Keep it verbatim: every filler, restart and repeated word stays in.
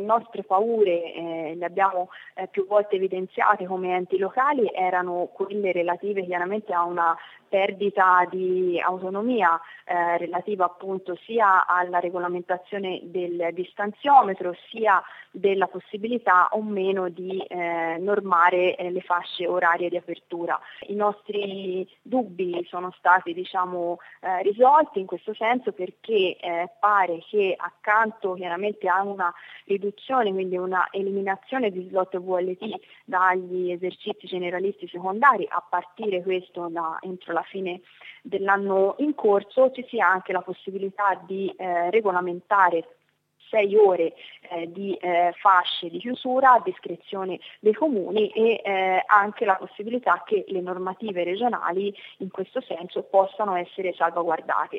nostre paure, eh, le abbiamo eh, più volte evidenziate come enti locali, erano quelle relative chiaramente a una perdita di autonomia eh, relativa appunto sia alla regolamentazione del distanziometro sia della possibilità o meno di eh, normare eh, le fasce orarie di apertura. I nostri dubbi sono stati diciamo eh, risolti in questo senso perché eh, pare che accanto chiaramente a una riduzione, quindi una eliminazione di slot V L T dagli esercizi generalisti secondari a partire questo da entro la fine dell'anno in corso, ci sia anche la possibilità di eh, regolamentare sei ore eh, di eh, fasce di chiusura a discrezione dei comuni e eh, anche la possibilità che le normative regionali in questo senso possano essere salvaguardate.